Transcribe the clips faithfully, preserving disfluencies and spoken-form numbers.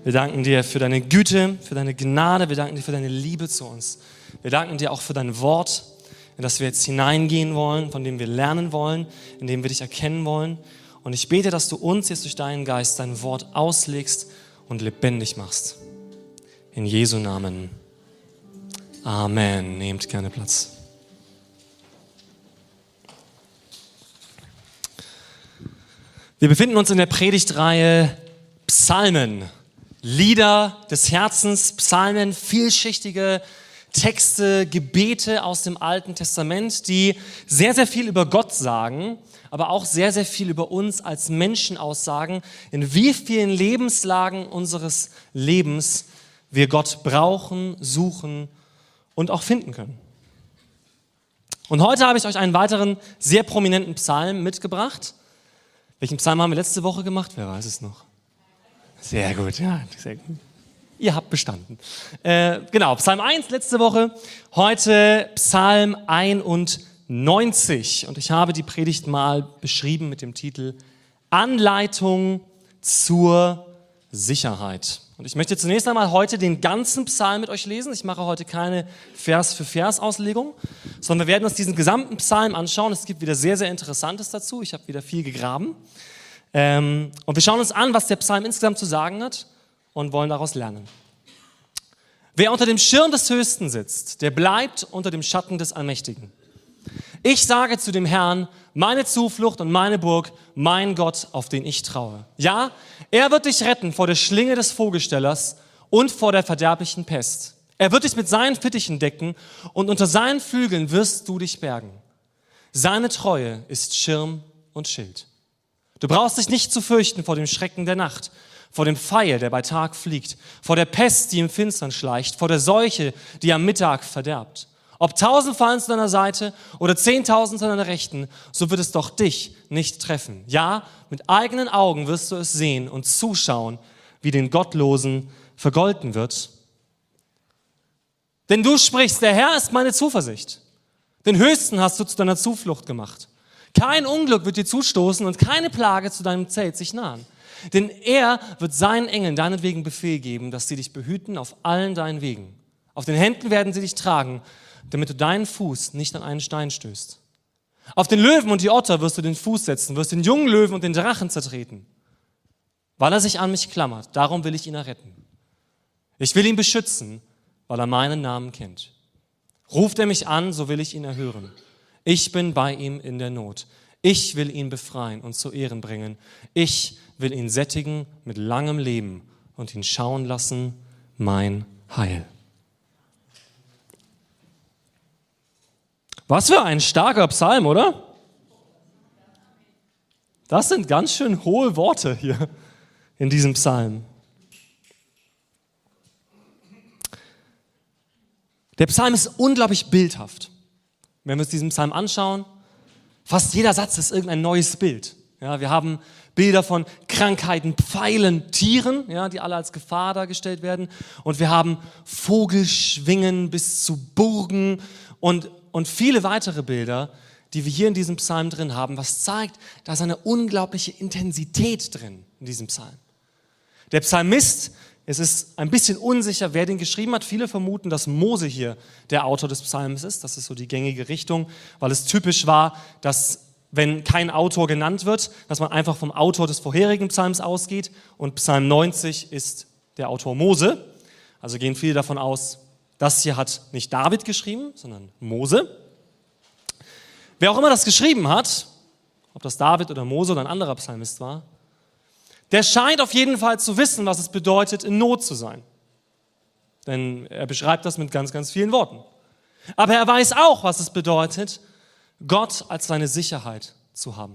Wir danken dir für deine Güte, für deine Gnade. Wir danken dir für deine Liebe zu uns. Wir danken dir auch für dein Wort, in das wir jetzt hineingehen wollen, von dem wir lernen wollen, in dem wir dich erkennen wollen. Und ich bete, dass du uns jetzt durch deinen Geist dein Wort auslegst und lebendig machst. In Jesu Namen. Amen. Nehmt gerne Platz. Wir befinden uns in der Predigtreihe Psalmen, Lieder des Herzens, Psalmen, vielschichtige Texte, Gebete aus dem Alten Testament, die sehr, sehr viel über Gott sagen, aber auch sehr, sehr viel über uns als Menschen aussagen, in wie vielen Lebenslagen unseres Lebens wir Gott brauchen, suchen und auch finden können. Und heute habe ich euch einen weiteren sehr prominenten Psalm mitgebracht. Welchen Psalm haben wir letzte Woche gemacht? Wer weiß es noch? Sehr gut, ja, sehr gut. Ihr habt bestanden. Äh, genau, Psalm eins letzte Woche, heute Psalm einundneunzig. Und ich habe die Predigt mal beschrieben mit dem Titel Anleitung zur Sicherheit. Und ich möchte zunächst einmal heute den ganzen Psalm mit euch lesen. Ich mache heute keine Vers-für-Vers-Auslegung, sondern wir werden uns diesen gesamten Psalm anschauen. Es gibt wieder sehr, sehr Interessantes dazu. Ich habe wieder viel gegraben. Ähm, und wir schauen uns an, was der Psalm insgesamt zu sagen hat und wollen daraus lernen. Wer unter dem Schirm des Höchsten sitzt, der bleibt unter dem Schatten des Allmächtigen. Ich sage zu dem Herrn, meine Zuflucht und meine Burg, mein Gott, auf den ich traue. Ja, er wird dich retten vor der Schlinge des Vogelstellers und vor der verderblichen Pest. Er wird dich mit seinen Fittichen decken und unter seinen Flügeln wirst du dich bergen. Seine Treue ist Schirm und Schild. Du brauchst dich nicht zu fürchten vor dem Schrecken der Nacht, vor dem Pfeil, der bei Tag fliegt, vor der Pest, die im Finstern schleicht, vor der Seuche, die am Mittag verderbt. Ob tausend fallen zu deiner Seite oder zehntausend zu deiner Rechten, so wird es doch dich nicht treffen. Ja, mit eigenen Augen wirst du es sehen und zuschauen, wie den Gottlosen vergolten wird. Denn du sprichst, der Herr ist meine Zuversicht. Den Höchsten hast du zu deiner Zuflucht gemacht. Kein Unglück wird dir zustoßen und keine Plage zu deinem Zelt sich nahen. Denn er wird seinen Engeln deinetwegen Befehl geben, dass sie dich behüten auf allen deinen Wegen. Auf den Händen werden sie dich tragen, damit du deinen Fuß nicht an einen Stein stößt. Auf den Löwen und die Otter wirst du den Fuß setzen, wirst den jungen Löwen und den Drachen zertreten. Weil er sich an mich klammert, darum will ich ihn erretten. Ich will ihn beschützen, weil er meinen Namen kennt. Ruft er mich an, so will ich ihn erhören. Ich bin bei ihm in der Not. Ich will ihn befreien und zu Ehren bringen. Ich will ihn sättigen mit langem Leben und ihn schauen lassen, mein Heil. Was für ein starker Psalm, oder? Das sind ganz schön hohe Worte hier in diesem Psalm. Der Psalm ist unglaublich bildhaft. Wenn wir uns diesen Psalm anschauen, fast jeder Satz ist irgendein neues Bild. Ja, wir haben Bilder von Krankheiten, Pfeilen, Tieren, ja, die alle als Gefahr dargestellt werden. Und wir haben Vogelschwingen bis zu Burgen und Und viele weitere Bilder, die wir hier in diesem Psalm drin haben, was zeigt, da ist eine unglaubliche Intensität drin in diesem Psalm. Der Psalmist, es ist ein bisschen unsicher, wer den geschrieben hat. Viele vermuten, dass Mose hier der Autor des Psalms ist. Das ist so die gängige Richtung, weil es typisch war, dass wenn kein Autor genannt wird, dass man einfach vom Autor des vorherigen Psalms ausgeht. Und Psalm neunzig ist der Autor Mose. Also gehen viele davon aus, das hier hat nicht David geschrieben, sondern Mose. Wer auch immer das geschrieben hat, ob das David oder Mose oder ein anderer Psalmist war, der scheint auf jeden Fall zu wissen, was es bedeutet, in Not zu sein. Denn er beschreibt das mit ganz, ganz vielen Worten. Aber er weiß auch, was es bedeutet, Gott als seine Sicherheit zu haben.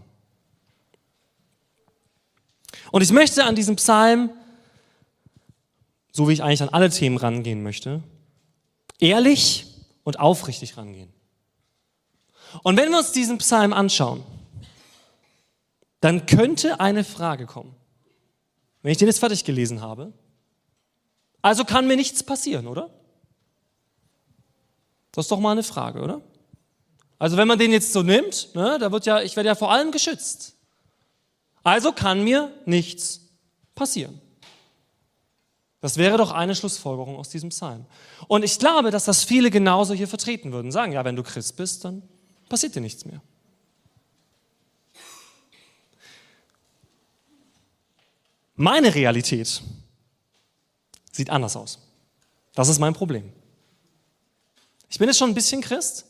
Und ich möchte an diesem Psalm, so wie ich eigentlich an alle Themen rangehen möchte, ehrlich und aufrichtig rangehen. Und wenn wir uns diesen Psalm anschauen, dann könnte eine Frage kommen. Wenn ich den jetzt fertig gelesen habe, also kann mir nichts passieren, oder? Das ist doch mal eine Frage, oder? Also wenn man den jetzt so nimmt, ne, da wird ja, ich werde ja vor allem geschützt. Also kann mir nichts passieren. Das wäre doch eine Schlussfolgerung aus diesem Psalm. Und ich glaube, dass das viele genauso hier vertreten würden. Sagen, ja, wenn du Christ bist, dann passiert dir nichts mehr. Meine Realität sieht anders aus. Das ist mein Problem. Ich bin jetzt schon ein bisschen Christ.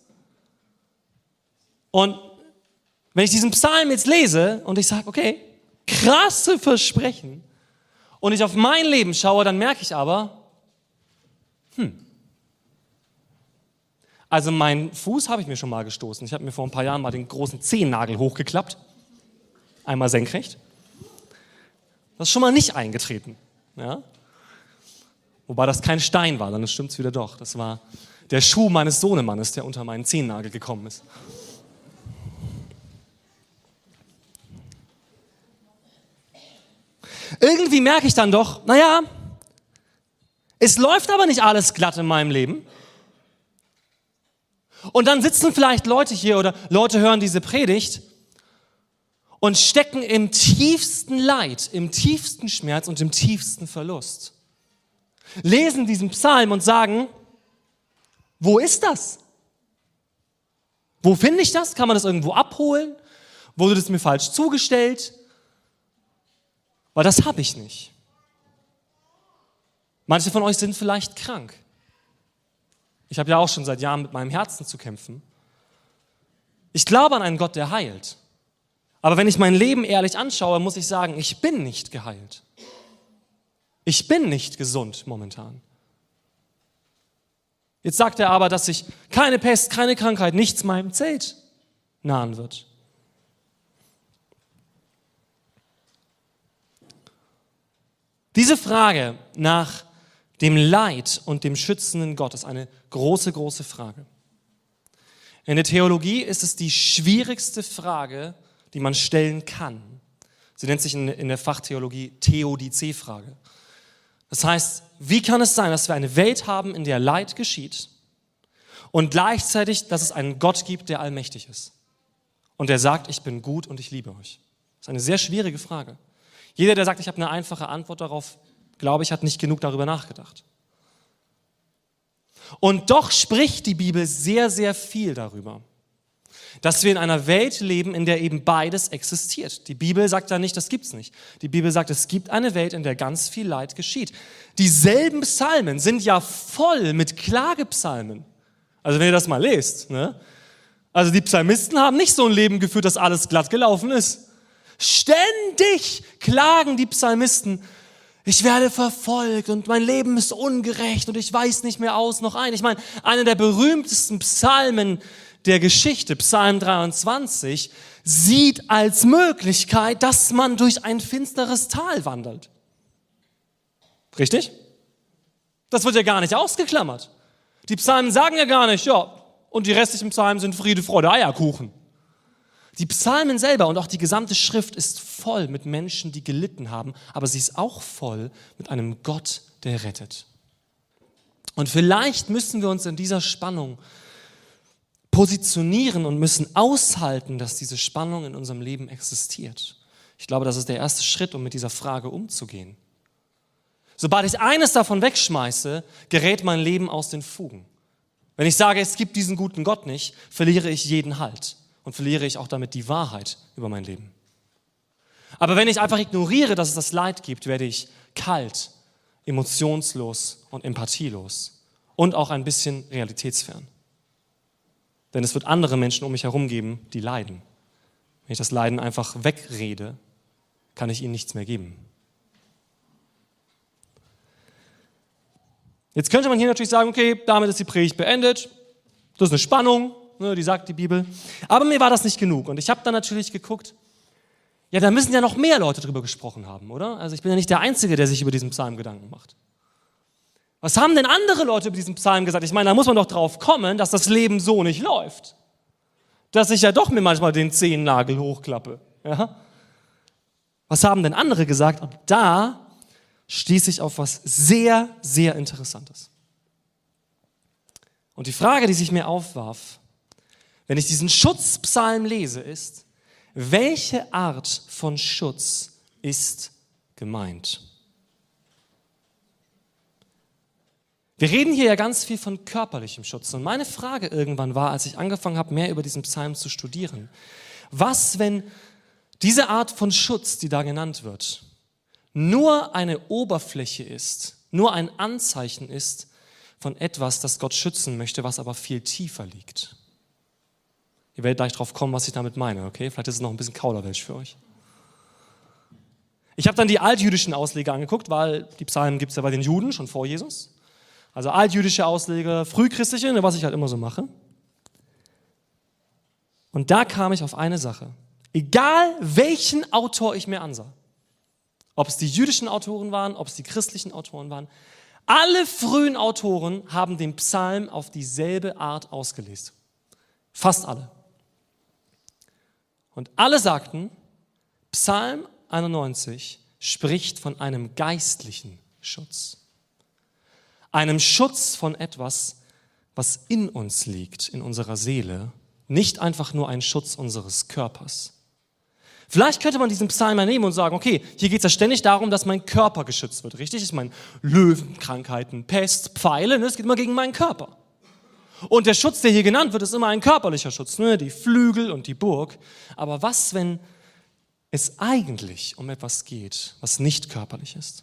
Und wenn ich diesen Psalm jetzt lese und ich sage, okay, krasse Versprechen, und ich auf mein Leben schaue, dann merke ich aber, hm, also meinen Fuß habe ich mir schon mal gestoßen. Ich habe mir vor ein paar Jahren mal den großen Zehennagel hochgeklappt, einmal senkrecht. Das ist schon mal nicht eingetreten. Ja? Wobei das kein Stein war, dann stimmt es wieder doch. Das war der Schuh meines Sohnemannes, der unter meinen Zehennagel gekommen ist. Irgendwie merke ich dann doch, naja, es läuft aber nicht alles glatt in meinem Leben. Und dann sitzen vielleicht Leute hier oder Leute hören diese Predigt und stecken im tiefsten Leid, im tiefsten Schmerz und im tiefsten Verlust. Lesen diesen Psalm und sagen, wo ist das? Wo finde ich das? Kann man das irgendwo abholen? Wurde das mir falsch zugestellt? Weil das habe ich nicht. Manche von euch sind vielleicht krank. Ich habe ja auch schon seit Jahren mit meinem Herzen zu kämpfen. Ich glaube an einen Gott, der heilt. Aber wenn ich mein Leben ehrlich anschaue, muss ich sagen, ich bin nicht geheilt. Ich bin nicht gesund momentan. Jetzt sagt er aber, dass sich keine Pest, keine Krankheit, nichts meinem Zelt nahen wird. Diese Frage nach dem Leid und dem schützenden Gott ist eine große, große Frage. In der Theologie ist es die schwierigste Frage, die man stellen kann. Sie nennt sich in, in der Fachtheologie Theodizee-Frage. Das heißt, wie kann es sein, dass wir eine Welt haben, in der Leid geschieht und gleichzeitig, dass es einen Gott gibt, der allmächtig ist und der sagt, ich bin gut und ich liebe euch? Das ist eine sehr schwierige Frage. Jeder, der sagt, ich habe eine einfache Antwort darauf, glaube ich, hat nicht genug darüber nachgedacht. Und doch spricht die Bibel sehr, sehr viel darüber, dass wir in einer Welt leben, in der eben beides existiert. Die Bibel sagt da nicht, das gibt's nicht. Die Bibel sagt, es gibt eine Welt, in der ganz viel Leid geschieht. Dieselben Psalmen sind ja voll mit Klagepsalmen. Also wenn ihr das mal lest, ne? Also die Psalmisten haben nicht so ein Leben geführt, dass alles glatt gelaufen ist. Ständig klagen die Psalmisten, ich werde verfolgt und mein Leben ist ungerecht und ich weiß nicht mehr aus noch ein. Ich meine, einer der berühmtesten Psalmen der Geschichte, Psalm dreiundzwanzig, sieht als Möglichkeit, dass man durch ein finsteres Tal wandelt. Richtig? Das wird ja gar nicht ausgeklammert. Die Psalmen sagen ja gar nicht, ja, und die restlichen Psalmen sind Friede, Freude, Eierkuchen. Die Psalmen selber und auch die gesamte Schrift ist voll mit Menschen, die gelitten haben, aber sie ist auch voll mit einem Gott, der rettet. Und vielleicht müssen wir uns in dieser Spannung positionieren und müssen aushalten, dass diese Spannung in unserem Leben existiert. Ich glaube, das ist der erste Schritt, um mit dieser Frage umzugehen. Sobald ich eines davon wegschmeiße, gerät mein Leben aus den Fugen. Wenn ich sage, es gibt diesen guten Gott nicht, verliere ich jeden Halt. Und verliere ich auch damit die Wahrheit über mein Leben. Aber wenn ich einfach ignoriere, dass es das Leid gibt, werde ich kalt, emotionslos und empathielos und auch ein bisschen realitätsfern. Denn es wird andere Menschen um mich herum geben, die leiden. Wenn ich das Leiden einfach wegrede, kann ich ihnen nichts mehr geben. Jetzt könnte man hier natürlich sagen, okay, damit ist die Predigt beendet. Das ist eine Spannung. Die sagt die Bibel. Aber mir war das nicht genug. Und ich habe dann natürlich geguckt, ja, da müssen ja noch mehr Leute drüber gesprochen haben, oder? Also ich bin ja nicht der Einzige, der sich über diesen Psalm Gedanken macht. Was haben denn andere Leute über diesen Psalm gesagt? Ich meine, da muss man doch drauf kommen, dass das Leben so nicht läuft. Dass ich ja doch mir manchmal den Zehennagel hochklappe. Ja? Was haben denn andere gesagt? Und da stieß ich auf was sehr, sehr Interessantes. Und die Frage, die sich mir aufwarf, wenn ich diesen Schutzpsalm lese, ist, welche Art von Schutz ist gemeint? Wir reden hier ja ganz viel von körperlichem Schutz. Und meine Frage irgendwann war, als ich angefangen habe, mehr über diesen Psalm zu studieren, was, wenn diese Art von Schutz, die da genannt wird, nur eine Oberfläche ist, nur ein Anzeichen ist von etwas, das Gott schützen möchte, was aber viel tiefer liegt. Ihr werdet gleich drauf kommen, was ich damit meine, okay? Vielleicht ist es noch ein bisschen Kauderwelsch für euch. Ich habe dann die altjüdischen Ausleger angeguckt, weil die Psalmen gibt es ja bei den Juden schon vor Jesus. Also altjüdische Ausleger, frühchristliche, was ich halt immer so mache. Und da kam ich auf eine Sache. Egal welchen Autor ich mir ansah, ob es die jüdischen Autoren waren, ob es die christlichen Autoren waren, alle frühen Autoren haben den Psalm auf dieselbe Art ausgelegt. Fast alle. Und alle sagten, Psalm einundneunzig spricht von einem geistlichen Schutz. Einem Schutz von etwas, was in uns liegt, in unserer Seele, nicht einfach nur ein Schutz unseres Körpers. Vielleicht könnte man diesen Psalm nehmen und sagen, okay, hier geht es ja ständig darum, dass mein Körper geschützt wird, richtig? Ich meine, Löwen, Krankheiten, Pest, Pfeile, ne? Es geht immer gegen meinen Körper. Und der Schutz, der hier genannt wird, ist immer ein körperlicher Schutz, ne? Die Flügel und die Burg. Aber was, wenn es eigentlich um etwas geht, was nicht körperlich ist?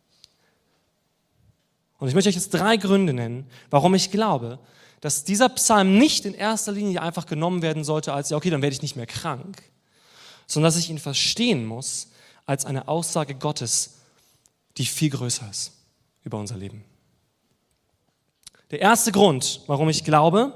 Und ich möchte euch jetzt drei Gründe nennen, warum ich glaube, dass dieser Psalm nicht in erster Linie einfach genommen werden sollte als, ja okay, dann werde ich nicht mehr krank, sondern dass ich ihn verstehen muss als eine Aussage Gottes, die viel größer ist über unser Leben. Der erste Grund, warum ich glaube,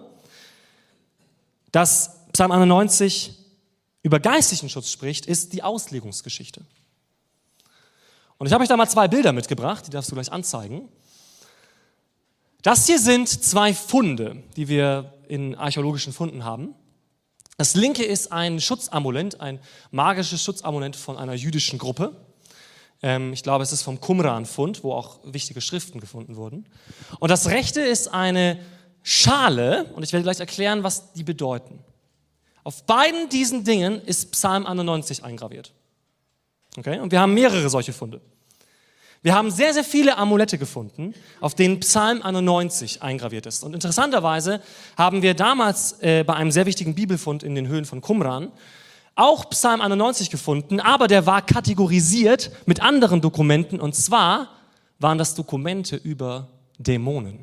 dass Psalm einundneunzig über geistlichen Schutz spricht, ist die Auslegungsgeschichte. Und ich habe euch da mal zwei Bilder mitgebracht, die darfst du gleich anzeigen. Das hier sind zwei Funde, die wir in archäologischen Funden haben. Das linke ist ein Schutzamulett, ein magisches Schutzamulett von einer jüdischen Gruppe. Ähm, ich glaube, es ist vom Qumran-Fund, wo auch wichtige Schriften gefunden wurden. Und das rechte ist eine Schale, und ich werde gleich erklären, was die bedeuten. Auf beiden diesen Dingen ist Psalm einundneunzig eingraviert. Okay? Und wir haben mehrere solche Funde. Wir haben sehr, sehr viele Amulette gefunden, auf denen Psalm einundneunzig eingraviert ist. Und interessanterweise haben wir damals äh, bei einem sehr wichtigen Bibelfund in den Höhen von Qumran auch Psalm einundneunzig gefunden, aber der war kategorisiert mit anderen Dokumenten, und zwar waren das Dokumente über Dämonen.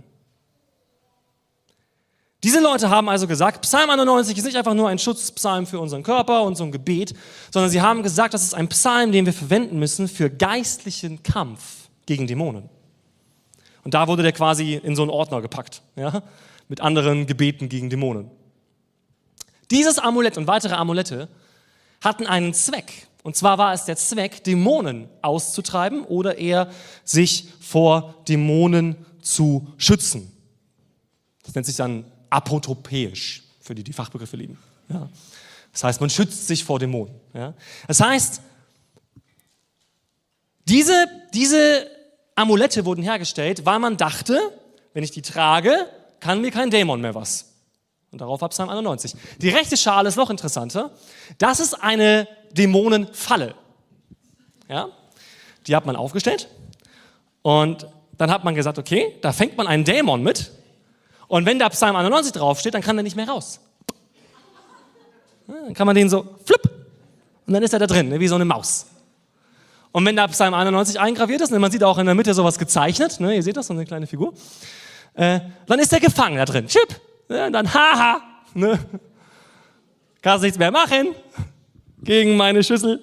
Diese Leute haben also gesagt, Psalm einundneunzig ist nicht einfach nur ein Schutzpsalm für unseren Körper und so ein Gebet, sondern sie haben gesagt, das ist ein Psalm, den wir verwenden müssen für geistlichen Kampf gegen Dämonen. Und da wurde der quasi in so einen Ordner gepackt, ja, mit anderen Gebeten gegen Dämonen. Dieses Amulett und weitere Amulette hatten einen Zweck. Und zwar war es der Zweck, Dämonen auszutreiben oder eher sich vor Dämonen zu schützen. Das nennt sich dann apotropäisch, für die die Fachbegriffe lieben. Ja. Das heißt, man schützt sich vor Dämonen. Ja. Das heißt, diese, diese Amulette wurden hergestellt, weil man dachte, wenn ich die trage, kann mir kein Dämon mehr was. Und darauf war Psalm einundneunzig. Die rechte Schale ist noch interessanter. Das ist eine Dämonenfalle. Ja. Die hat man aufgestellt und dann hat man gesagt, okay, da fängt man einen Dämon mit. Und wenn da Psalm einundneunzig draufsteht, dann kann der nicht mehr raus. Dann kann man den so flipp und dann ist er da drin, wie so eine Maus. Und wenn da Psalm einundneunzig eingraviert ist, und man sieht auch in der Mitte sowas gezeichnet, ne, ihr seht das, so eine kleine Figur, äh, dann ist er gefangen da drin. Chip, ne, und dann haha, ne, kannst nichts mehr machen gegen meine Schüssel.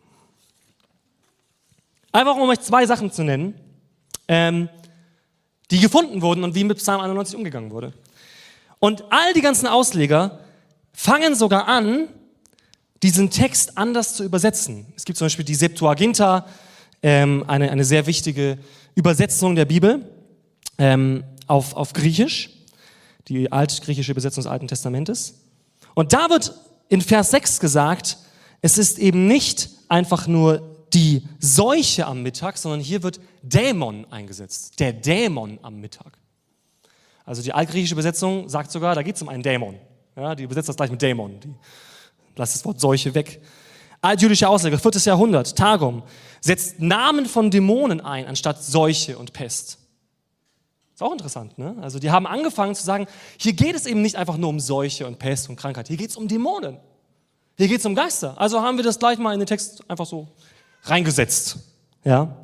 Einfach um euch zwei Sachen zu nennen, ähm, die gefunden wurden und wie mit Psalm einundneunzig umgegangen wurde. Und all die ganzen Ausleger fangen sogar an, diesen Text anders zu übersetzen. Es gibt zum Beispiel die Septuaginta, ähm, eine, eine sehr wichtige Übersetzung der Bibel ähm, auf, auf Griechisch, die altgriechische Übersetzung des Alten Testamentes. Und da wird in Vers sechs gesagt, es ist eben nicht einfach nur die Seuche am Mittag, sondern hier wird Dämon eingesetzt. Der Dämon am Mittag. Also die altgriechische Übersetzung sagt sogar, da geht es um einen Dämon. Ja, die übersetzt das gleich mit Dämon. Die lässt das Wort Seuche weg. Altjüdische Ausleger, viertes Jahrhundert, Targum, setzt Namen von Dämonen ein, anstatt Seuche und Pest. Ist auch interessant, ne? Also die haben angefangen zu sagen, hier geht es eben nicht einfach nur um Seuche und Pest und Krankheit, hier geht es um Dämonen. Hier geht es um Geister. Also haben wir das gleich mal in den Text einfach so reingesetzt. Ja?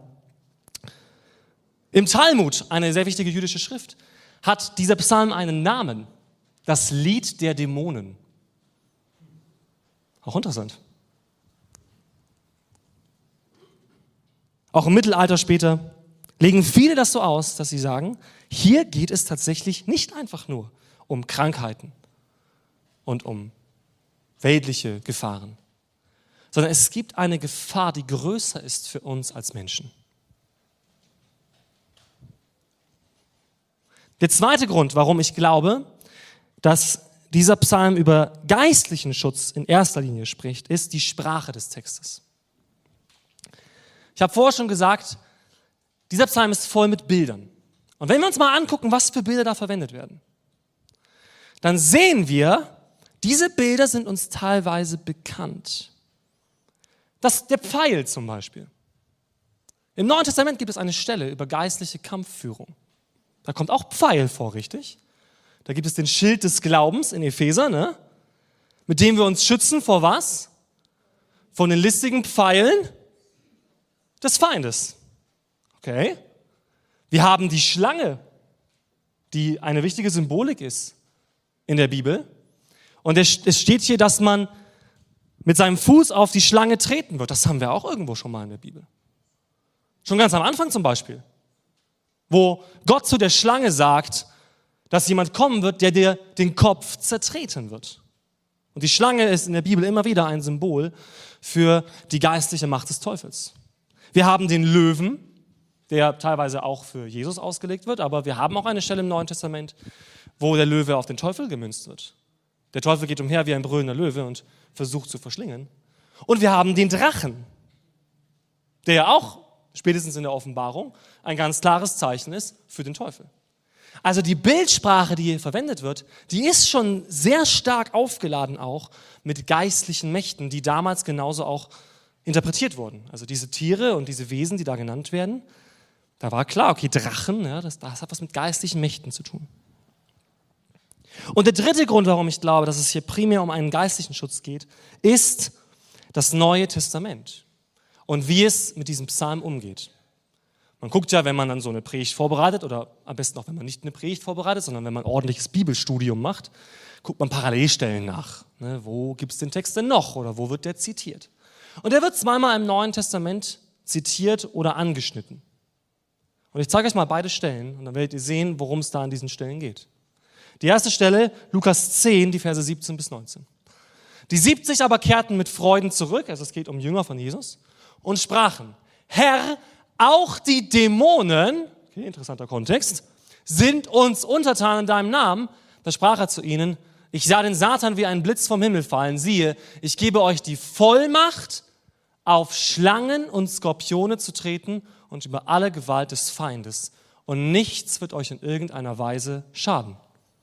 Im Talmud, eine sehr wichtige jüdische Schrift, hat dieser Psalm einen Namen. Das Lied der Dämonen. Auch interessant. Auch im Mittelalter später legen viele das so aus, dass sie sagen, hier geht es tatsächlich nicht einfach nur um Krankheiten und um weltliche Gefahren, sondern es gibt eine Gefahr, die größer ist für uns als Menschen. Der zweite Grund, warum ich glaube, dass dieser Psalm über geistlichen Schutz in erster Linie spricht, ist die Sprache des Textes. Ich habe vorher schon gesagt, dieser Psalm ist voll mit Bildern. Und wenn wir uns mal angucken, was für Bilder da verwendet werden, dann sehen wir, diese Bilder sind uns teilweise bekannt. Das, der Pfeil zum Beispiel. Im Neuen Testament gibt es eine Stelle über geistliche Kampfführung. Da kommt auch Pfeil vor, richtig? Da gibt es den Schild des Glaubens in Epheser, ne? Mit dem wir uns schützen vor was? Von den listigen Pfeilen des Feindes. Okay? Wir haben die Schlange, die eine wichtige Symbolik ist in der Bibel. Und es steht hier, dass man mit seinem Fuß auf die Schlange treten wird. Das haben wir auch irgendwo schon mal in der Bibel. Schon ganz am Anfang zum Beispiel. Wo Gott zu der Schlange sagt, dass jemand kommen wird, der dir den Kopf zertreten wird. Und die Schlange ist in der Bibel immer wieder ein Symbol für die geistliche Macht des Teufels. Wir haben den Löwen, der teilweise auch für Jesus ausgelegt wird, aber wir haben auch eine Stelle im Neuen Testament, wo der Löwe auf den Teufel gemünzt wird. Der Teufel geht umher wie ein brüllender Löwe und versucht zu verschlingen. Und wir haben den Drachen, der ja auch spätestens in der Offenbarung ein ganz klares Zeichen ist für den Teufel. Also die Bildsprache, die hier verwendet wird, die ist schon sehr stark aufgeladen auch mit geistlichen Mächten, die damals genauso auch interpretiert wurden. Also diese Tiere und diese Wesen, die da genannt werden, da war klar, okay, Drachen, ja, das, das hat was mit geistlichen Mächten zu tun. Und der dritte Grund, warum ich glaube, dass es hier primär um einen geistlichen Schutz geht, ist das Neue Testament und wie es mit diesem Psalm umgeht. Man guckt ja, wenn man dann so eine Predigt vorbereitet, oder am besten auch, wenn man nicht eine Predigt vorbereitet, sondern wenn man ein ordentliches Bibelstudium macht, guckt man Parallelstellen nach. Ne, wo gibt es den Text denn noch oder wo wird der zitiert? Und der wird zweimal im Neuen Testament zitiert oder angeschnitten. Und ich zeige euch mal beide Stellen und dann werdet ihr sehen, worum es da an diesen Stellen geht. Die erste Stelle, Lukas zehn, die Verse siebzehn bis neunzehn. Die siebzig aber kehrten mit Freuden zurück, also es geht um Jünger von Jesus, und sprachen, Herr, auch die Dämonen, okay, interessanter Kontext, sind uns untertan in deinem Namen. Da sprach er zu ihnen, ich sah den Satan wie einen Blitz vom Himmel fallen. Siehe, ich gebe euch die Vollmacht, auf Schlangen und Skorpione zu treten und über alle Gewalt des Feindes. Und nichts wird euch in irgendeiner Weise schaden.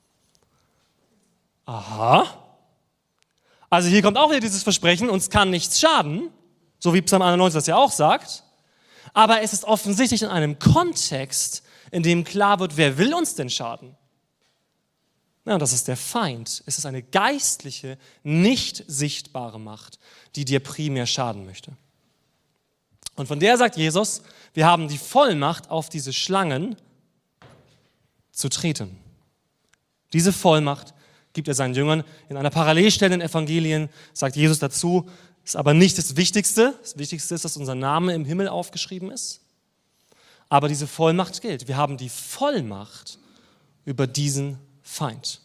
Aha. Also hier kommt auch wieder dieses Versprechen, uns kann nichts schaden, so wie Psalm einundneunzig das ja auch sagt. Aber es ist offensichtlich in einem Kontext, in dem klar wird, wer will uns denn schaden? Ja, das ist der Feind. Es ist eine geistliche, nicht sichtbare Macht, die dir primär schaden möchte. Und von der sagt Jesus, wir haben die Vollmacht, auf diese Schlangen zu treten. Diese Vollmacht gibt er seinen Jüngern. In einer Parallelstelle in den Evangelien sagt Jesus dazu, ist aber nicht das Wichtigste. Das Wichtigste ist, dass unser Name im Himmel aufgeschrieben ist. Aber diese Vollmacht gilt. Wir haben die Vollmacht über diesen Feind.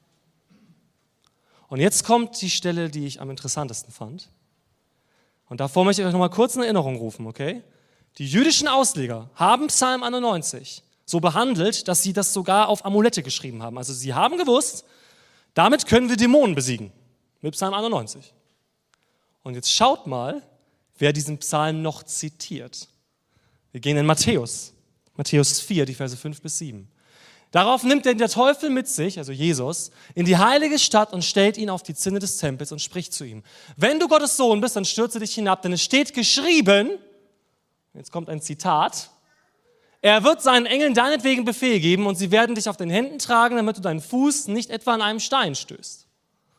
Und jetzt kommt die Stelle, die ich am interessantesten fand. Und davor möchte ich euch noch mal kurz in Erinnerung rufen, okay? Die jüdischen Ausleger haben Psalm einundneunzig so behandelt, dass sie das sogar auf Amulette geschrieben haben. Also sie haben gewusst, damit können wir Dämonen besiegen. Mit Psalm einundneunzig. Und jetzt schaut mal, wer diesen Psalm noch zitiert. Wir gehen in Matthäus. Matthäus vier, die Verse fünf bis sieben. Darauf nimmt denn der Teufel mit sich, also Jesus, in die heilige Stadt und stellt ihn auf die Zinne des Tempels und spricht zu ihm. Wenn du Gottes Sohn bist, dann stürze dich hinab, denn es steht geschrieben, jetzt kommt ein Zitat, Er wird seinen Engeln deinetwegen Befehl geben und sie werden dich auf den Händen tragen, damit du deinen Fuß nicht etwa an einem Stein stößt.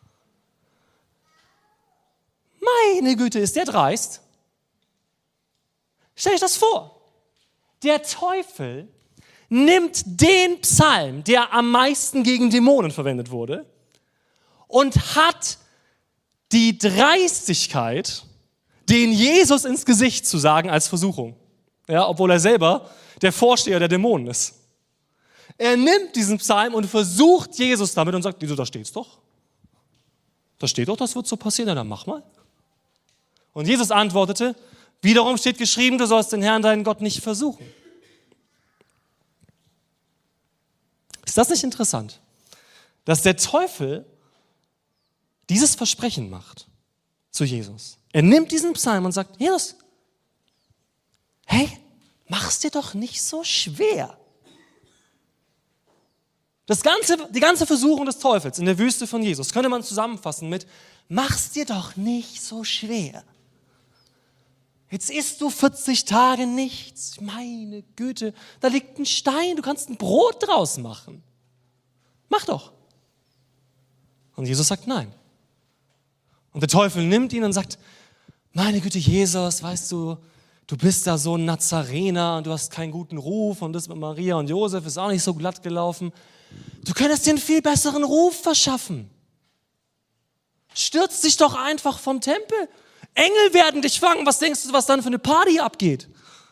Meine Güte, ist der dreist? Stell dich das vor. Der Teufel nimmt den Psalm, der am meisten gegen Dämonen verwendet wurde, und hat die Dreistigkeit, den Jesus ins Gesicht zu sagen als Versuchung. Ja, obwohl er selber der Vorsteher der Dämonen ist. Er nimmt diesen Psalm und versucht Jesus damit und sagt, wieso, da steht's doch. Da steht doch, das wird so passieren, ja, dann mach mal. Und Jesus antwortete, wiederum steht geschrieben, du sollst den Herrn, deinen Gott, nicht versuchen. Ist das nicht interessant, dass der Teufel dieses Versprechen macht zu Jesus? Er nimmt diesen Psalm und sagt, Jesus, hey, mach's dir doch nicht so schwer. Das ganze, die ganze Versuchung des Teufels in der Wüste von Jesus könnte man zusammenfassen mit, mach's dir doch nicht so schwer. Jetzt isst du vierzig Tage nichts. Meine Güte, da liegt ein Stein, du kannst ein Brot draus machen. Mach doch. Und Jesus sagt nein. Und der Teufel nimmt ihn und sagt, meine Güte, Jesus, weißt du, du bist da so ein Nazarener und du hast keinen guten Ruf und das mit Maria und Josef ist auch nicht so glatt gelaufen. Du könntest dir einen viel besseren Ruf verschaffen. Stürz dich doch einfach vom Tempel. Engel werden dich fangen. Was denkst du, was dann für eine Party abgeht?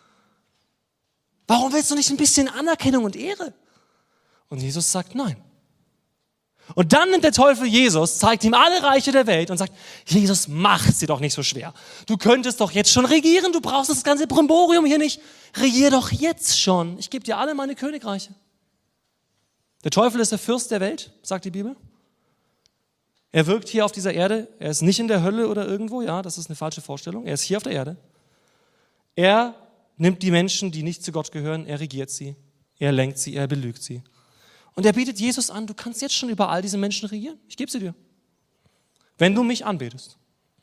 Warum willst du nicht ein bisschen Anerkennung und Ehre? Und Jesus sagt nein. Und dann nimmt der Teufel Jesus, zeigt ihm alle Reiche der Welt und sagt, Jesus, mach's dir doch nicht so schwer. Du könntest doch jetzt schon regieren, du brauchst das ganze Brimborium hier nicht. Regier doch jetzt schon. Ich gebe dir alle meine Königreiche. Der Teufel ist der Fürst der Welt, sagt die Bibel. Er wirkt hier auf dieser Erde. Er ist nicht in der Hölle oder irgendwo. Ja, das ist eine falsche Vorstellung. Er ist hier auf der Erde. Er nimmt die Menschen, die nicht zu Gott gehören. Er regiert sie. Er lenkt sie. Er belügt sie. Und er bietet Jesus an, du kannst jetzt schon über all diese Menschen regieren. Ich gebe sie dir. Wenn du mich anbetest.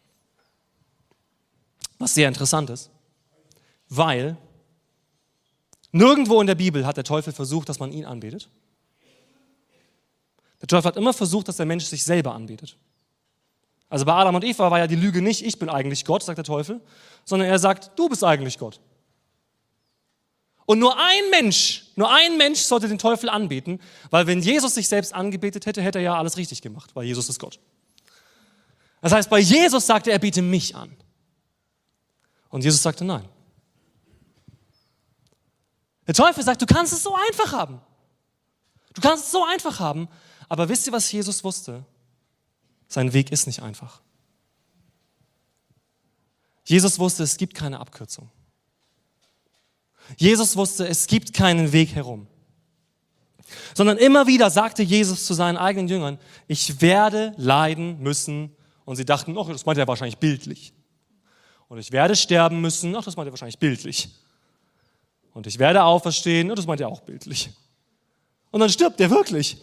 Was sehr interessant ist. Weil nirgendwo in der Bibel hat der Teufel versucht, dass man ihn anbetet. Der Teufel hat immer versucht, dass der Mensch sich selber anbetet. Also bei Adam und Eva war ja die Lüge nicht, ich bin eigentlich Gott, sagt der Teufel, sondern er sagt, du bist eigentlich Gott. Und nur ein Mensch, nur ein Mensch sollte den Teufel anbeten, weil wenn Jesus sich selbst angebetet hätte, hätte er ja alles richtig gemacht, weil Jesus ist Gott. Das heißt, bei Jesus sagte er, bete mich an. Und Jesus sagte nein. Der Teufel sagt, du kannst es so einfach haben. Du kannst es so einfach haben. Aber wisst ihr, was Jesus wusste? Sein Weg ist nicht einfach. Jesus wusste, es gibt keine Abkürzung. Jesus wusste, es gibt keinen Weg herum. Sondern immer wieder sagte Jesus zu seinen eigenen Jüngern, ich werde leiden müssen. Und sie dachten, ach, das meint er wahrscheinlich bildlich. Und ich werde sterben müssen, ach, das meint er wahrscheinlich bildlich. Und ich werde auferstehen, ach, das meint er auch bildlich. Und dann stirbt er wirklich.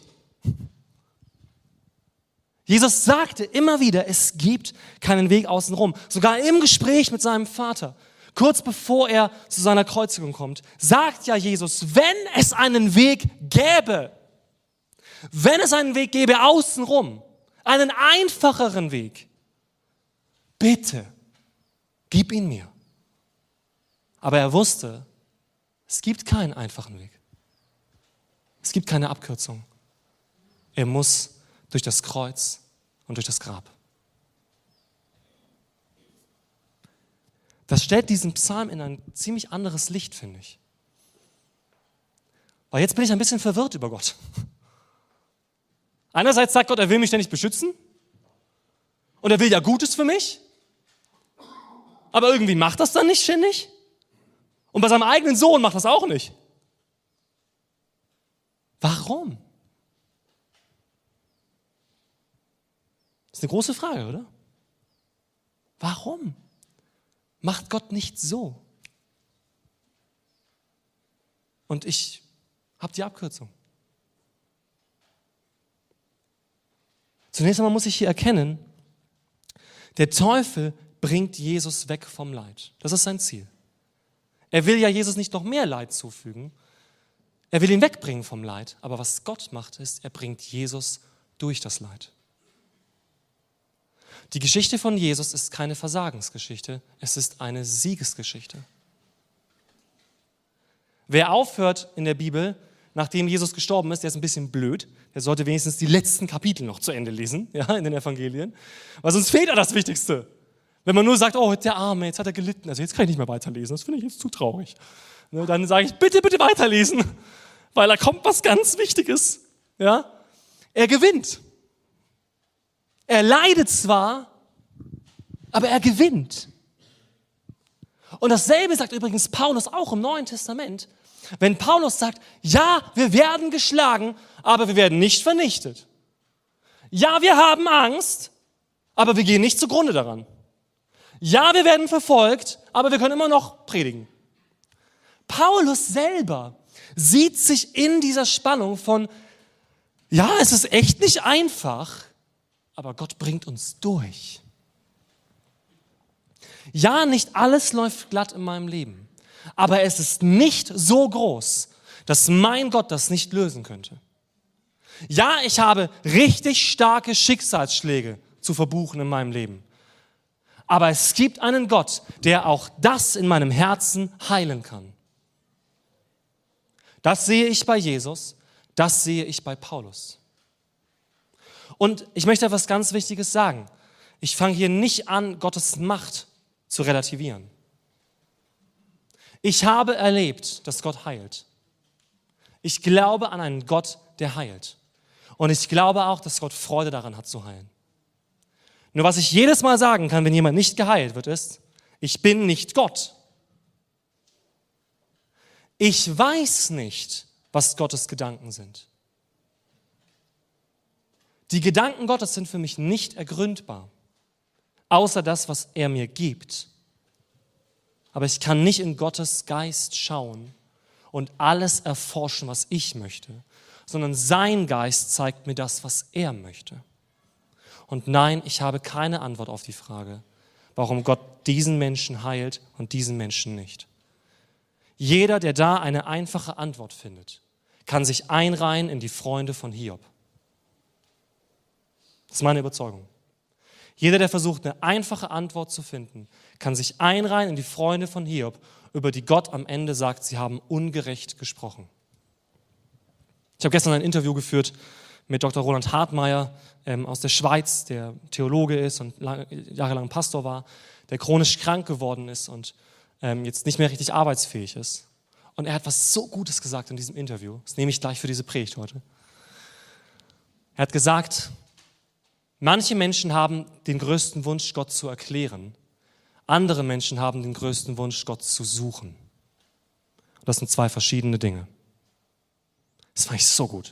Jesus sagte immer wieder, es gibt keinen Weg außenrum. Sogar im Gespräch mit seinem Vater, kurz bevor er zu seiner Kreuzigung kommt, sagt ja Jesus, wenn es einen Weg gäbe, wenn es einen Weg gäbe außenrum, einen einfacheren Weg, bitte, gib ihn mir. Aber er wusste, es gibt keinen einfachen Weg. Es gibt keine Abkürzung. Er muss durch das Kreuz und durch das Grab. Das stellt diesen Psalm in ein ziemlich anderes Licht, finde ich. Weil jetzt bin ich ein bisschen verwirrt über Gott. Einerseits sagt Gott, er will mich ständig beschützen und er will ja Gutes für mich, aber irgendwie macht das dann nicht ständig. Und bei seinem eigenen Sohn macht das auch nicht. Warum? Das ist eine große Frage, oder? Warum macht Gott nicht so? Und ich habe die Abkürzung. Zunächst einmal muss ich hier erkennen, der Teufel bringt Jesus weg vom Leid. Das ist sein Ziel. Er will ja Jesus nicht noch mehr Leid zufügen. Er will ihn wegbringen vom Leid. Aber was Gott macht, ist, er bringt Jesus durch das Leid. Die Geschichte von Jesus ist keine Versagensgeschichte, es ist eine Siegesgeschichte. Wer aufhört in der Bibel, nachdem Jesus gestorben ist, der ist ein bisschen blöd. Der sollte wenigstens die letzten Kapitel noch zu Ende lesen, ja, in den Evangelien. Weil sonst fehlt ja das Wichtigste. Wenn man nur sagt, oh, der Arme, jetzt hat er gelitten, also jetzt kann ich nicht mehr weiterlesen, das finde ich jetzt zu traurig. Ne, dann sage ich, bitte, bitte weiterlesen, weil da kommt was ganz Wichtiges. Ja? Er gewinnt. Er leidet zwar, aber er gewinnt. Und dasselbe sagt übrigens Paulus auch im Neuen Testament. Wenn Paulus sagt, ja, wir werden geschlagen, aber wir werden nicht vernichtet. Ja, wir haben Angst, aber wir gehen nicht zugrunde daran. Ja, wir werden verfolgt, aber wir können immer noch predigen. Paulus selber sieht sich in dieser Spannung von, ja, es ist echt nicht einfach, aber Gott bringt uns durch. Ja, nicht alles läuft glatt in meinem Leben, aber es ist nicht so groß, dass mein Gott das nicht lösen könnte. Ja, ich habe richtig starke Schicksalsschläge zu verbuchen in meinem Leben, aber es gibt einen Gott, der auch das in meinem Herzen heilen kann. Das sehe ich bei Jesus, das sehe ich bei Paulus. Und ich möchte etwas ganz Wichtiges sagen. Ich fange hier nicht an, Gottes Macht zu relativieren. Ich habe erlebt, dass Gott heilt. Ich glaube an einen Gott, der heilt. Und ich glaube auch, dass Gott Freude daran hat zu heilen. Nur was ich jedes Mal sagen kann, wenn jemand nicht geheilt wird, ist, ich bin nicht Gott. Ich weiß nicht, was Gottes Gedanken sind. Die Gedanken Gottes sind für mich nicht ergründbar, außer das, was er mir gibt. Aber ich kann nicht in Gottes Geist schauen und alles erforschen, was ich möchte, sondern sein Geist zeigt mir das, was er möchte. Und nein, ich habe keine Antwort auf die Frage, warum Gott diesen Menschen heilt und diesen Menschen nicht. Jeder, der da eine einfache Antwort findet, kann sich einreihen in die Freunde von Hiob. Das ist meine Überzeugung. Jeder, der versucht, eine einfache Antwort zu finden, kann sich einreihen in die Freunde von Hiob, über die Gott am Ende sagt, sie haben ungerecht gesprochen. Ich habe gestern ein Interview geführt mit Doktor Roland Hartmeier ähm, aus der Schweiz, der Theologe ist und lang, jahrelang Pastor war, der chronisch krank geworden ist und ähm, jetzt nicht mehr richtig arbeitsfähig ist. Und er hat was so Gutes gesagt in diesem Interview. Das nehme ich gleich für diese Predigt heute. Er hat gesagt, manche Menschen haben den größten Wunsch, Gott zu erklären. Andere Menschen haben den größten Wunsch, Gott zu suchen. Und das sind zwei verschiedene Dinge. Das fand ich so gut.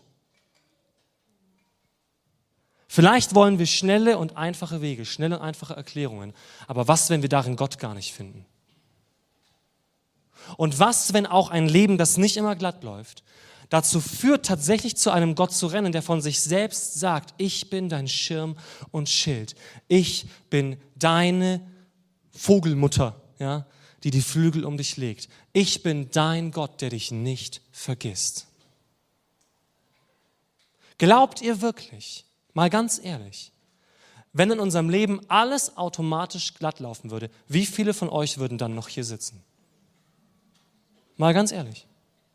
Vielleicht wollen wir schnelle und einfache Wege, schnelle und einfache Erklärungen. Aber was, wenn wir darin Gott gar nicht finden? Und was, wenn auch ein Leben, das nicht immer glatt läuft, dazu führt, tatsächlich zu einem Gott zu rennen, der von sich selbst sagt, ich bin dein Schirm und Schild. Ich bin deine Vogelmutter, ja, die die Flügel um dich legt. Ich bin dein Gott, der dich nicht vergisst. Glaubt ihr wirklich, mal ganz ehrlich, wenn in unserem Leben alles automatisch glatt laufen würde, wie viele von euch würden dann noch hier sitzen? Mal ganz ehrlich.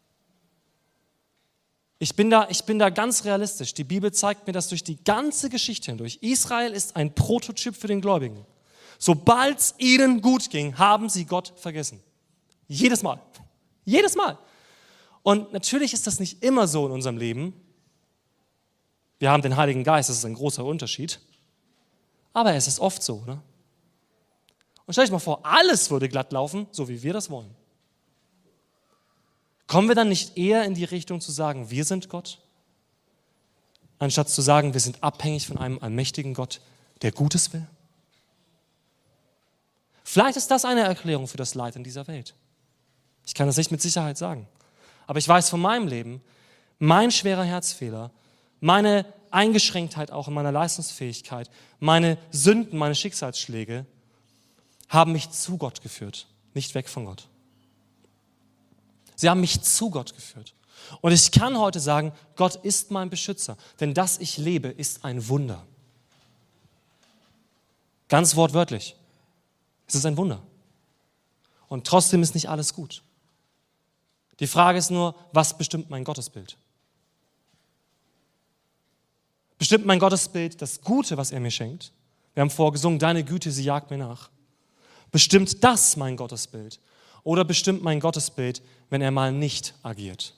Ich bin da, ich bin da ganz realistisch. Die Bibel zeigt mir das durch die ganze Geschichte hindurch. Israel ist ein Prototyp für den Gläubigen. Sobald es ihnen gut ging, haben sie Gott vergessen. Jedes Mal. Jedes Mal. Und natürlich ist das nicht immer so in unserem Leben. Wir haben den Heiligen Geist, das ist ein großer Unterschied. Aber es ist oft so, ne? Und stell dich mal vor, alles würde glatt laufen, so wie wir das wollen. Kommen wir dann nicht eher in die Richtung zu sagen, wir sind Gott, anstatt zu sagen, wir sind abhängig von einem allmächtigen Gott, der Gutes will? Vielleicht ist das eine Erklärung für das Leid in dieser Welt. Ich kann das nicht mit Sicherheit sagen. Aber ich weiß von meinem Leben, mein schwerer Herzfehler, meine Eingeschränktheit auch in meiner Leistungsfähigkeit, meine Sünden, meine Schicksalsschläge haben mich zu Gott geführt, nicht weg von Gott. Sie haben mich zu Gott geführt. Und ich kann heute sagen, Gott ist mein Beschützer, denn dass ich lebe, ist ein Wunder. Ganz wortwörtlich. Es ist ein Wunder. Und trotzdem ist nicht alles gut. Die Frage ist nur, was bestimmt mein Gottesbild? Bestimmt mein Gottesbild das Gute, was er mir schenkt? Wir haben vorher gesungen, deine Güte, sie jagt mir nach. Bestimmt das mein Gottesbild? Oder bestimmt mein Gottesbild, wenn er mal nicht agiert?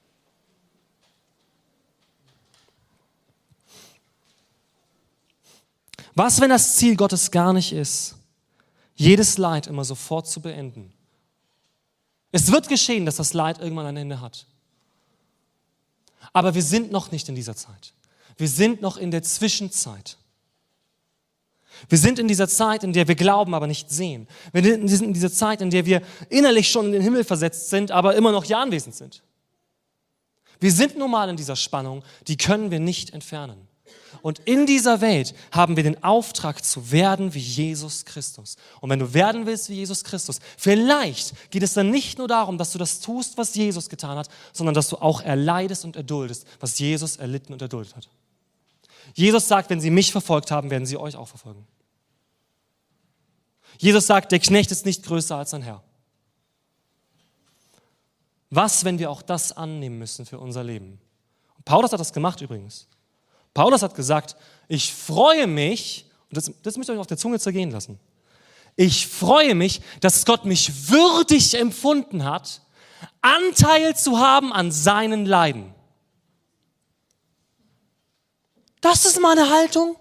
Was, wenn das Ziel Gottes gar nicht ist, jedes Leid immer sofort zu beenden? Es wird geschehen, dass das Leid irgendwann ein Ende hat. Aber wir sind noch nicht in dieser Zeit. Wir sind noch in der Zwischenzeit. Wir sind in dieser Zeit, in der wir glauben, aber nicht sehen. Wir sind in dieser Zeit, in der wir innerlich schon in den Himmel versetzt sind, aber immer noch hier anwesend sind. Wir sind nun mal in dieser Spannung, die können wir nicht entfernen. Und in dieser Welt haben wir den Auftrag zu werden wie Jesus Christus. Und wenn du werden willst wie Jesus Christus, vielleicht geht es dann nicht nur darum, dass du das tust, was Jesus getan hat, sondern dass du auch erleidest und erduldest, was Jesus erlitten und erduldet hat. Jesus sagt, wenn sie mich verfolgt haben, werden sie euch auch verfolgen. Jesus sagt, der Knecht ist nicht größer als sein Herr. Was, wenn wir auch das annehmen müssen für unser Leben? Und Paulus hat das gemacht übrigens. Paulus hat gesagt, ich freue mich, und das, das müsst ihr euch auf der Zunge zergehen lassen, ich freue mich, dass Gott mich würdig empfunden hat, Anteil zu haben an seinen Leiden. Das ist meine Haltung.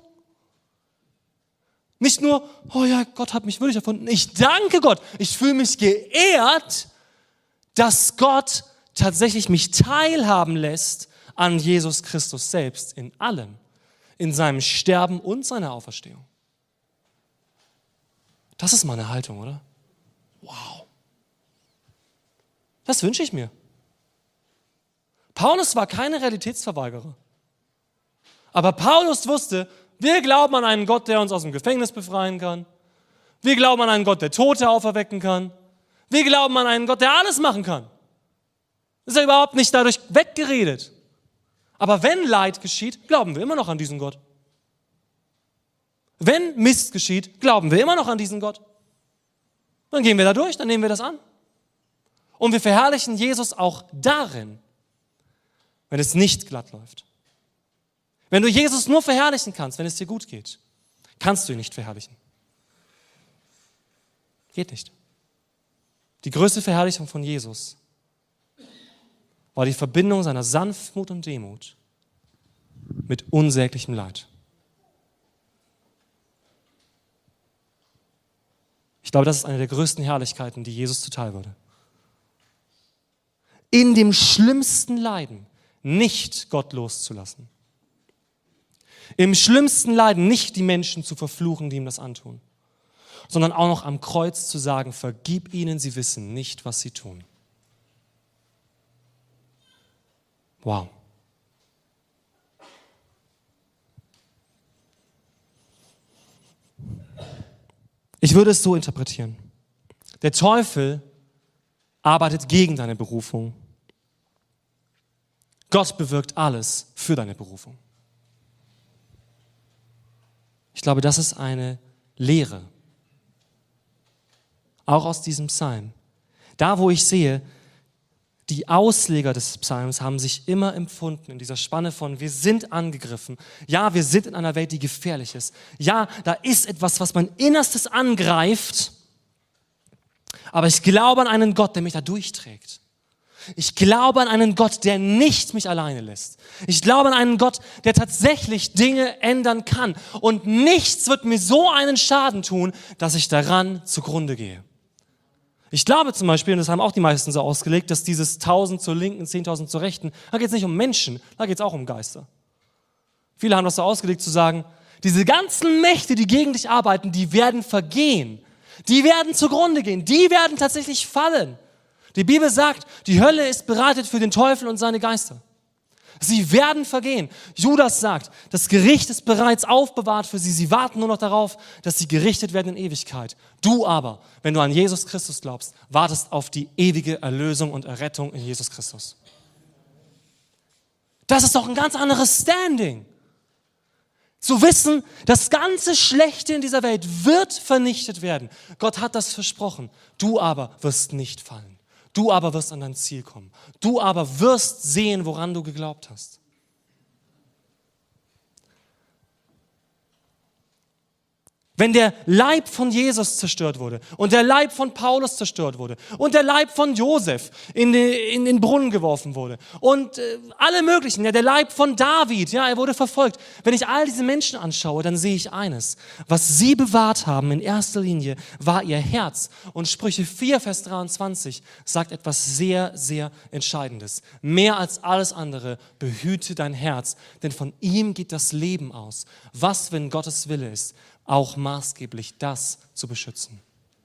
Nicht nur, oh ja, Gott hat mich würdig erfunden. Ich danke Gott. Ich fühle mich geehrt, dass Gott tatsächlich mich teilhaben lässt an Jesus Christus selbst in allem, in seinem Sterben und seiner Auferstehung. Das ist meine Haltung, oder? Wow. Das wünsche ich mir. Paulus war keine Realitätsverweigerer. Aber Paulus wusste, wir glauben an einen Gott, der uns aus dem Gefängnis befreien kann. Wir glauben an einen Gott, der Tote auferwecken kann. Wir glauben an einen Gott, der alles machen kann. Das ist ja überhaupt nicht dadurch weggeredet. Aber wenn Leid geschieht, glauben wir immer noch an diesen Gott. Wenn Mist geschieht, glauben wir immer noch an diesen Gott. Dann gehen wir da durch, dann nehmen wir das an. Und wir verherrlichen Jesus auch darin, wenn es nicht glatt läuft. Wenn du Jesus nur verherrlichen kannst, wenn es dir gut geht, kannst du ihn nicht verherrlichen. Geht nicht. Die größte Verherrlichung von Jesus war die Verbindung seiner Sanftmut und Demut mit unsäglichem Leid. Ich glaube, das ist eine der größten Herrlichkeiten, die Jesus zuteil wurde. In dem schlimmsten Leiden nicht Gott loszulassen. Im schlimmsten Leiden nicht die Menschen zu verfluchen, die ihm das antun, sondern auch noch am Kreuz zu sagen, vergib ihnen, sie wissen nicht, was sie tun. Wow. Ich würde es so interpretieren. Der Teufel arbeitet gegen deine Berufung. Gott bewirkt alles für deine Berufung. Ich glaube, das ist eine Lehre. Auch aus diesem Psalm. Da, wo ich sehe, die Ausleger des Psalms haben sich immer empfunden in dieser Spanne von, wir sind angegriffen. Ja, wir sind in einer Welt, die gefährlich ist. Ja, da ist etwas, was mein Innerstes angreift. Aber ich glaube an einen Gott, der mich da durchträgt. Ich glaube an einen Gott, der nicht mich alleine lässt. Ich glaube an einen Gott, der tatsächlich Dinge ändern kann. Und nichts wird mir so einen Schaden tun, dass ich daran zugrunde gehe. Ich glaube zum Beispiel, und das haben auch die meisten so ausgelegt, dass dieses tausend zur Linken, zehntausend zur Rechten, da geht es nicht um Menschen, da geht es auch um Geister. Viele haben das so ausgelegt zu sagen, diese ganzen Mächte, die gegen dich arbeiten, die werden vergehen. Die werden zugrunde gehen. Die werden tatsächlich fallen. Die Bibel sagt, die Hölle ist bereitet für den Teufel und seine Geister. Sie werden vergehen. Judas sagt, das Gericht ist bereits aufbewahrt für sie. Sie warten nur noch darauf, dass sie gerichtet werden in Ewigkeit. Du aber, wenn du an Jesus Christus glaubst, wartest auf die ewige Erlösung und Errettung in Jesus Christus. Das ist doch ein ganz anderes Standing. Zu wissen, das ganze Schlechte in dieser Welt wird vernichtet werden. Gott hat das versprochen. Du aber wirst nicht fallen. Du aber wirst an dein Ziel kommen. Du aber wirst sehen, woran du geglaubt hast. Wenn der Leib von Jesus zerstört wurde und der Leib von Paulus zerstört wurde und der Leib von Josef in den, in den Brunnen geworfen wurde und äh, alle möglichen, ja, der Leib von David, ja, er wurde verfolgt. Wenn ich all diese Menschen anschaue, dann sehe ich eines. Was sie bewahrt haben in erster Linie, war ihr Herz. Und Sprüche vier, Vers dreiundzwanzig sagt etwas sehr, sehr Entscheidendes. Mehr als alles andere, behüte dein Herz, denn von ihm geht das Leben aus. Was, wenn Gottes Wille ist, auch maßgeblich das zu beschützen.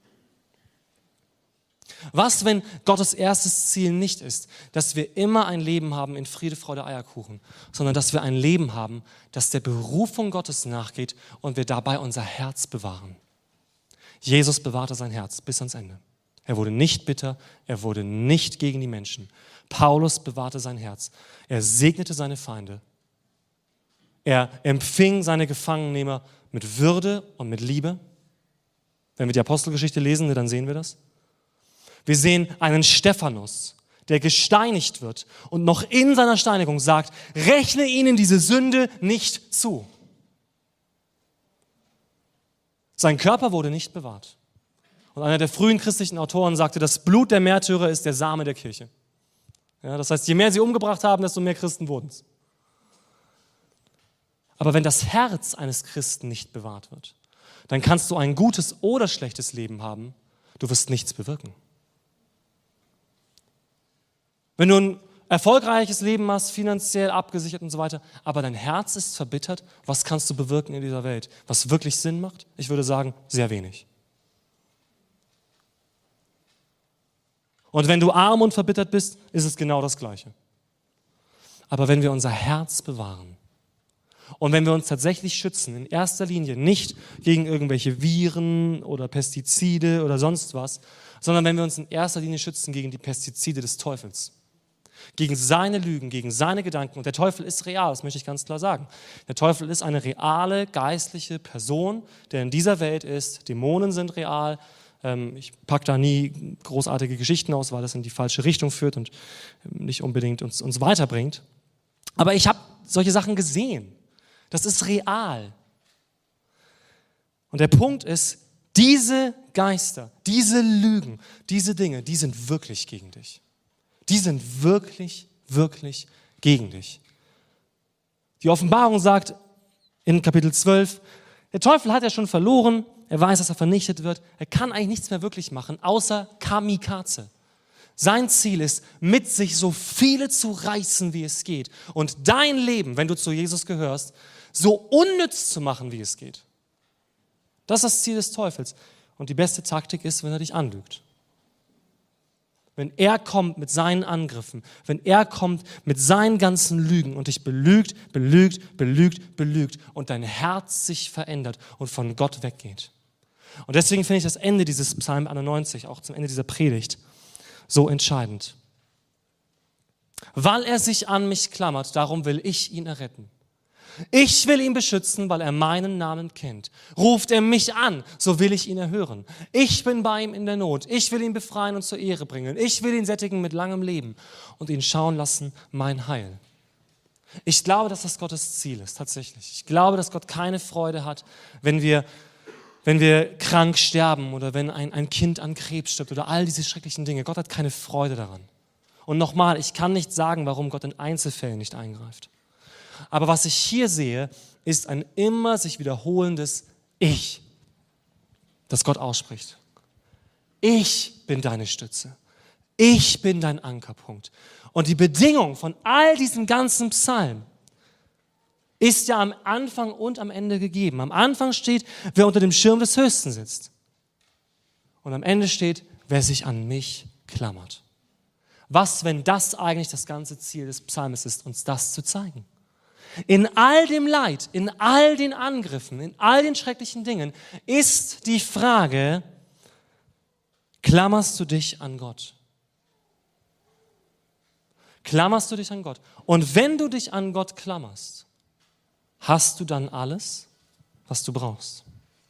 Was, wenn Gottes erstes Ziel nicht ist, dass wir immer ein Leben haben in Friede, Freude, Eierkuchen, sondern dass wir ein Leben haben, das der Berufung Gottes nachgeht und wir dabei unser Herz bewahren. Jesus bewahrte sein Herz bis ans Ende. Er wurde nicht bitter, er wurde nicht gegen die Menschen. Paulus bewahrte sein Herz. Er segnete seine Feinde. Er empfing seine Gefangennehmer mit Würde und mit Liebe. Wenn wir die Apostelgeschichte lesen, dann sehen wir das. Wir sehen einen Stephanus, der gesteinigt wird und noch in seiner Steinigung sagt, rechne ihnen diese Sünde nicht zu. Sein Körper wurde nicht bewahrt. Und einer der frühen christlichen Autoren sagte, das Blut der Märtyrer ist der Same der Kirche. Ja, das heißt, je mehr sie umgebracht haben, desto mehr Christen wurden es. Aber wenn das Herz eines Christen nicht bewahrt wird, dann kannst du ein gutes oder schlechtes Leben haben, du wirst nichts bewirken. Wenn du ein erfolgreiches Leben hast, finanziell abgesichert und so weiter, aber dein Herz ist verbittert, was kannst du bewirken in dieser Welt? Was wirklich Sinn macht? Ich würde sagen, sehr wenig. Und wenn du arm und verbittert bist, ist es genau das Gleiche. Aber wenn wir unser Herz bewahren, und wenn wir uns tatsächlich schützen, in erster Linie nicht gegen irgendwelche Viren oder Pestizide oder sonst was, sondern wenn wir uns in erster Linie schützen gegen die Pestizide des Teufels, gegen seine Lügen, gegen seine Gedanken. Und der Teufel ist real, das möchte ich ganz klar sagen. Der Teufel ist eine reale, geistliche Person, der in dieser Welt ist. Dämonen sind real. Ich packe da nie großartige Geschichten aus, weil das in die falsche Richtung führt und nicht unbedingt uns, uns weiterbringt. Aber ich habe solche Sachen gesehen. Das ist real. Und der Punkt ist, diese Geister, diese Lügen, diese Dinge, die sind wirklich gegen dich. Die sind wirklich, wirklich gegen dich. Die Offenbarung sagt in Kapitel zwölf, der Teufel hat ja schon verloren, er weiß, dass er vernichtet wird, er kann eigentlich nichts mehr wirklich machen, außer Kamikaze. Sein Ziel ist, mit sich so viele zu reißen, wie es geht. Und dein Leben, wenn du zu Jesus gehörst, so unnütz zu machen, wie es geht. Das ist das Ziel des Teufels. Und die beste Taktik ist, wenn er dich anlügt. Wenn er kommt mit seinen Angriffen, wenn er kommt mit seinen ganzen Lügen und dich belügt, belügt, belügt, belügt und dein Herz sich verändert und von Gott weggeht. Und deswegen finde ich das Ende dieses Psalm einundneunzig, auch zum Ende dieser Predigt, so entscheidend. Weil er sich an mich klammert, darum will ich ihn erretten. Ich will ihn beschützen, weil er meinen Namen kennt. Ruft er mich an, so will ich ihn erhören. Ich bin bei ihm in der Not. Ich will ihn befreien und zur Ehre bringen. Ich will ihn sättigen mit langem Leben und ihn schauen lassen, mein Heil. Ich glaube, dass das Gottes Ziel ist, tatsächlich. Ich glaube, dass Gott keine Freude hat, wenn wir, wenn wir krank sterben oder wenn ein, ein Kind an Krebs stirbt oder all diese schrecklichen Dinge. Gott hat keine Freude daran. Und nochmal, ich kann nicht sagen, warum Gott in Einzelfällen nicht eingreift. Aber was ich hier sehe, ist ein immer sich wiederholendes Ich, das Gott ausspricht. Ich bin deine Stütze. Ich bin dein Ankerpunkt. Und die Bedingung von all diesen ganzen Psalmen ist ja am Anfang und am Ende gegeben. Am Anfang steht, wer unter dem Schirm des Höchsten sitzt. Und am Ende steht, wer sich an mich klammert. Was, wenn das eigentlich das ganze Ziel des Psalmes ist, uns das zu zeigen? In all dem Leid, in all den Angriffen, in all den schrecklichen Dingen ist die Frage, klammerst du dich an Gott? Klammerst du dich an Gott? Und wenn du dich an Gott klammerst, hast du dann alles, was du brauchst?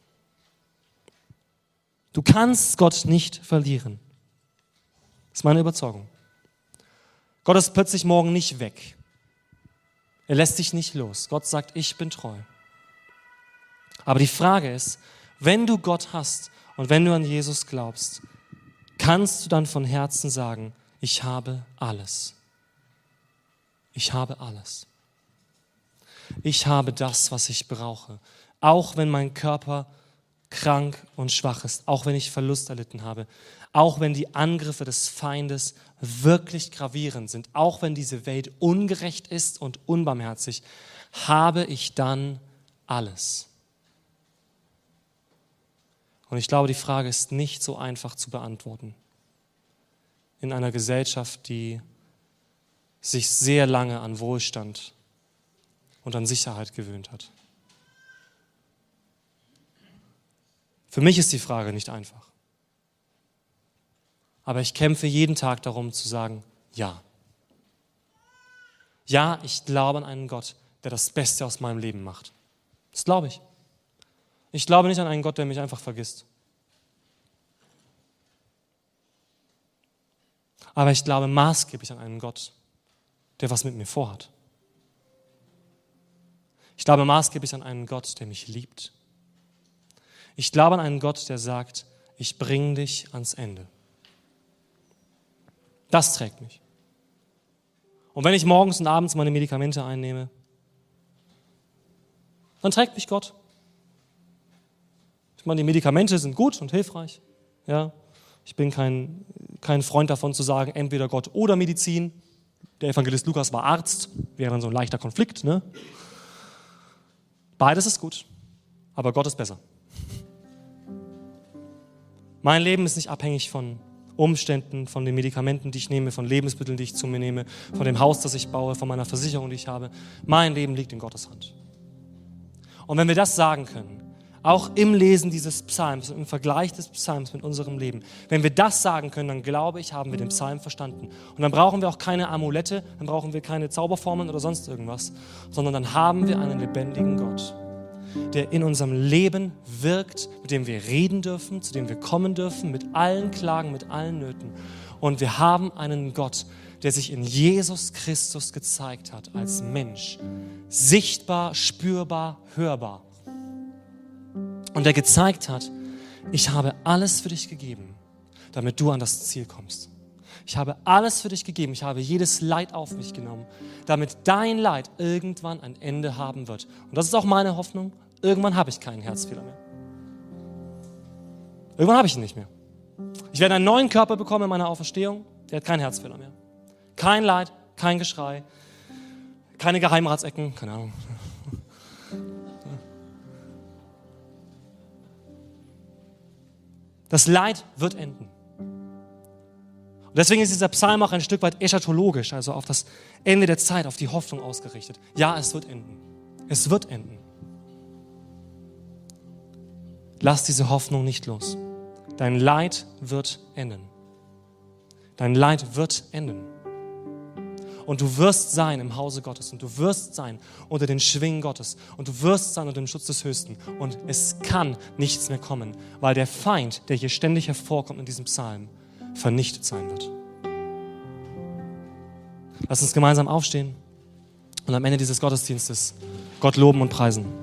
Du kannst Gott nicht verlieren. Das ist meine Überzeugung. Gott ist plötzlich morgen nicht weg. Er lässt dich nicht los. Gott sagt, ich bin treu. Aber die Frage ist, wenn du Gott hast und wenn du an Jesus glaubst, kannst du dann von Herzen sagen, ich habe alles. Ich habe alles. Ich habe das, was ich brauche. Auch wenn mein Körper krank und schwach ist, auch wenn ich Verlust erlitten habe, auch wenn die Angriffe des Feindes wirklich gravierend sind, auch wenn diese Welt ungerecht ist und unbarmherzig, habe ich dann alles. Und ich glaube, die Frage ist nicht so einfach zu beantworten. In einer Gesellschaft, die sich sehr lange an Wohlstand und an Sicherheit gewöhnt hat. Für mich ist die Frage nicht einfach. Aber ich kämpfe jeden Tag darum zu sagen, ja. Ja, ich glaube an einen Gott, der das Beste aus meinem Leben macht. Das glaube ich. Ich glaube nicht an einen Gott, der mich einfach vergisst. Aber ich glaube maßgeblich an einen Gott, der was mit mir vorhat. Ich glaube maßgeblich an einen Gott, der mich liebt. Ich glaube an einen Gott, der sagt, ich bringe dich ans Ende. Das trägt mich. Und wenn ich morgens und abends meine Medikamente einnehme, dann trägt mich Gott. Ich meine, die Medikamente sind gut und hilfreich. Ja, ich bin kein, kein Freund davon zu sagen, entweder Gott oder Medizin. Der Evangelist Lukas war Arzt, wäre dann so ein leichter Konflikt. Ne? Beides ist gut, aber Gott ist besser. Mein Leben ist nicht abhängig von Umständen, von den Medikamenten, die ich nehme, von Lebensmitteln, die ich zu mir nehme, von dem Haus, das ich baue, von meiner Versicherung, die ich habe. Mein Leben liegt in Gottes Hand. Und wenn wir das sagen können, auch im Lesen dieses Psalms, im Vergleich des Psalms mit unserem Leben, wenn wir das sagen können, dann glaube ich, haben wir den Psalm verstanden. Und dann brauchen wir auch keine Amulette, dann brauchen wir keine Zauberformeln oder sonst irgendwas, sondern dann haben wir einen lebendigen Gott, der in unserem Leben wirkt, mit dem wir reden dürfen, zu dem wir kommen dürfen, mit allen Klagen, mit allen Nöten. Und wir haben einen Gott, der sich in Jesus Christus gezeigt hat als Mensch, sichtbar, spürbar, hörbar. Und der gezeigt hat, ich habe alles für dich gegeben, damit du an das Ziel kommst. Ich habe alles für dich gegeben, ich habe jedes Leid auf mich genommen, damit dein Leid irgendwann ein Ende haben wird. Und das ist auch meine Hoffnung, irgendwann habe ich keinen Herzfehler mehr. Irgendwann habe ich ihn nicht mehr. Ich werde einen neuen Körper bekommen in meiner Auferstehung, der hat keinen Herzfehler mehr. Kein Leid, kein Geschrei, keine Geheimratsecken, keine Ahnung. Das Leid wird enden. Und deswegen ist dieser Psalm auch ein Stück weit eschatologisch, also auf das Ende der Zeit, auf die Hoffnung ausgerichtet. Ja, es wird enden. Es wird enden. Lass diese Hoffnung nicht los. Dein Leid wird enden. Dein Leid wird enden. Und du wirst sein im Hause Gottes und du wirst sein unter den Schwingen Gottes und du wirst sein unter dem Schutz des Höchsten und es kann nichts mehr kommen, weil der Feind, der hier ständig hervorkommt in diesem Psalm, vernichtet sein wird. Lass uns gemeinsam aufstehen und am Ende dieses Gottesdienstes Gott loben und preisen.